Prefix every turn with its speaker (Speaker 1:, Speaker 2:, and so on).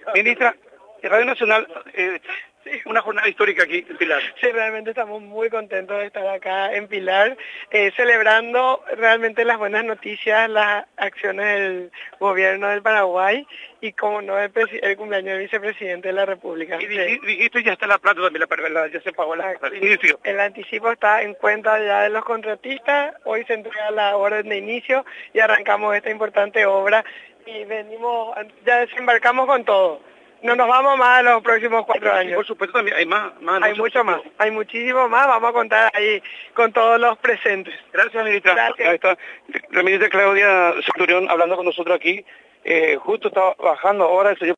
Speaker 1: Ministra, Radio Nacional, una jornada histórica aquí en Pilar.
Speaker 2: Sí, realmente estamos muy contentos de estar acá en Pilar, celebrando realmente las buenas noticias, las acciones del gobierno del Paraguay y, como no, el cumpleaños del vicepresidente de la República.
Speaker 1: Y dijiste ya está la plata también, ya se pagó el inicio.
Speaker 2: El anticipo está en cuenta ya de los contratistas, hoy se entrega la orden de inicio y arrancamos esta importante obra y ya desembarcamos con todo. No nos vamos más en los próximos 4 años.
Speaker 1: Por supuesto también hay más.
Speaker 2: Hay mucho más, hay muchísimo más, vamos a contar ahí con todos los presentes.
Speaker 1: Gracias, ministra.
Speaker 2: Gracias.
Speaker 1: Ahí está la ministra Claudia Centurión hablando con nosotros aquí. Justo está bajando ahora el señor